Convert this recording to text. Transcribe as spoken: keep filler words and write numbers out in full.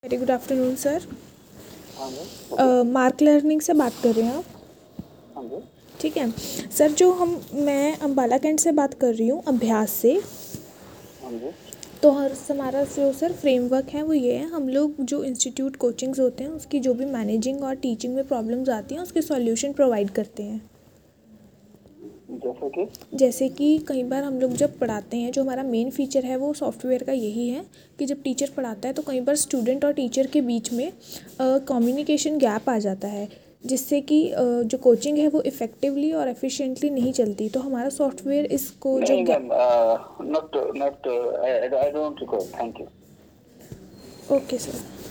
Very good afternoon sir. हाँ जी। Mark learning से बात कर रहे हैं आप? हाँ जी। ठीक है सर, जो हम मैं अम्बाला कैंट से बात कर रही हूँ, अभ्यास से। हाँ जी। तो हर हमारा जो सर फ्रेमवर्क है वो ये है, हम लोग जो इंस्टीट्यूट कोचिंग्स होते हैं उसकी जो भी मैनेजिंग और टीचिंग में प्रॉब्लम्स आती हैं उसके सॉल्यूशन प्रोवाइड करते हैं। जैसे कि जैसे कि कई बार हम लोग जब पढ़ाते हैं, जो हमारा मेन फीचर है वो सॉफ्टवेयर का यही है कि जब टीचर पढ़ाता है तो कई बार स्टूडेंट और टीचर के बीच में कम्युनिकेशन गैप आ जाता है, जिससे कि अ, जो कोचिंग है वो इफ़ेक्टिवली और एफिशिएंटली नहीं चलती। तो हमारा सॉफ्टवेयर इसको जो नहीं gap. Ma'am, not not I don't record. Thank you. Okay sir.